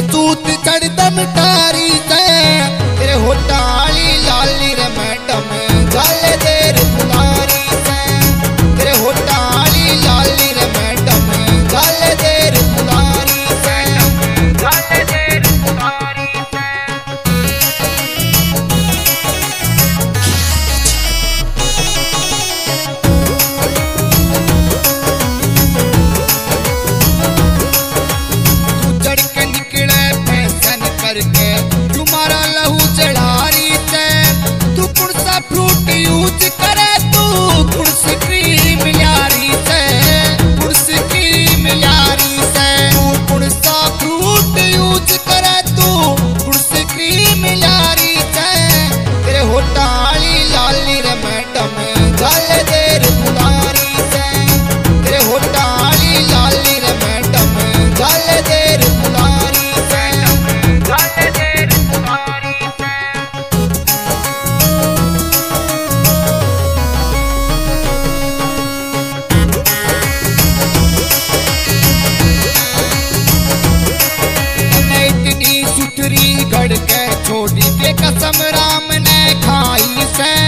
सूत चढ़ता मिटारी से तेरे होटाली लाली रे मैडम गल देर बुलारी से तेरे होटाली लाली रे मैडम गल देर बुलारी से गल देर बुलारी से। तू चढ़ के निकले फैशन करके तुम्हारा लहू चढ़ारी से तू कुर्सा फ्रूट यूज करे तू कुर्सी क्रीम यारी से कुर्सी क्रीम यारी से तू कुर्सा फ्रूट यूज करे तू कुर्सी क्रीम यारी से तेरे होटाली लाली रे मैडम गल देर बुलारी से तेरे होटाली लाली रे मैडम गल देर बुलारी से गल देर बुलारी से। इतनी सुथरी घड़ के छोड़ी के कसम राम ने खाई से